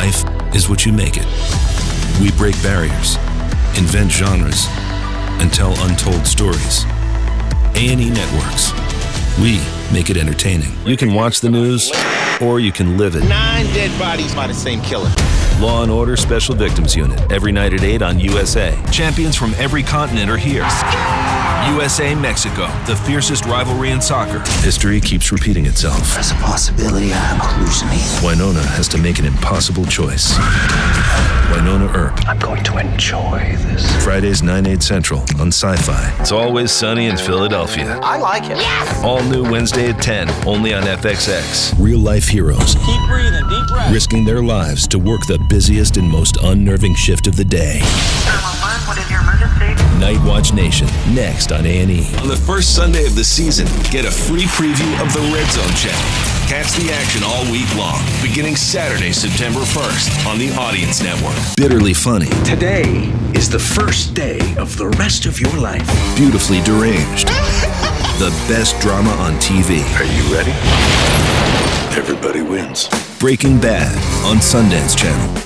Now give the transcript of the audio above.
Life is what you make it. We break barriers, invent genres, and tell untold stories. A&E Networks. We make it entertaining. You can watch the news, or you can live it. 9 dead bodies by the same killer. Law and Order Special Victims Unit, every night at 8 on USA. Champions from every continent are here. USA-Mexico, the fiercest rivalry in soccer. History keeps repeating itself. There's a possibility I'm hallucinating. Winona has to make an impossible choice. Winona Earp. I'm going to enjoy this. Fridays 9/8 Central on Sci-Fi. It's Always Sunny in Philadelphia. I like it. Yes! All new Wednesday at 10, only on FXX. Real-life heroes. Keep breathing, deep breath. Risking their lives to work the busiest and most unnerving shift of the day. 911, what is your emergency? Night Watch Nation, next on A&E. On the first Sunday of the season, get a free preview of the Red Zone channel. Catch the action all week long, beginning Saturday, September 1st on the Audience Network. Bitterly funny. Today is the first day of the rest of your life. Beautifully deranged. The best drama on TV. Are you ready? Everybody wins. Breaking Bad on Sundance Channel.